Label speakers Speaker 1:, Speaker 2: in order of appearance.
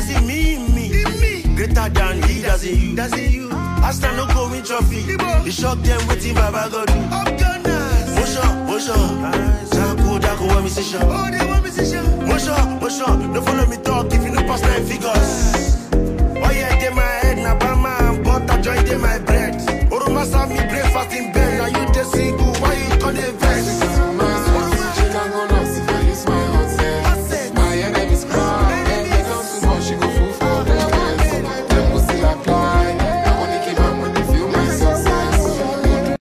Speaker 1: leaders in me. Greater than leaders in you. Asta no go win trophy. You shock them waiting Baba God do. Motion. Daku, want me session. Motion. No follow me talk if you no pass 9 figures.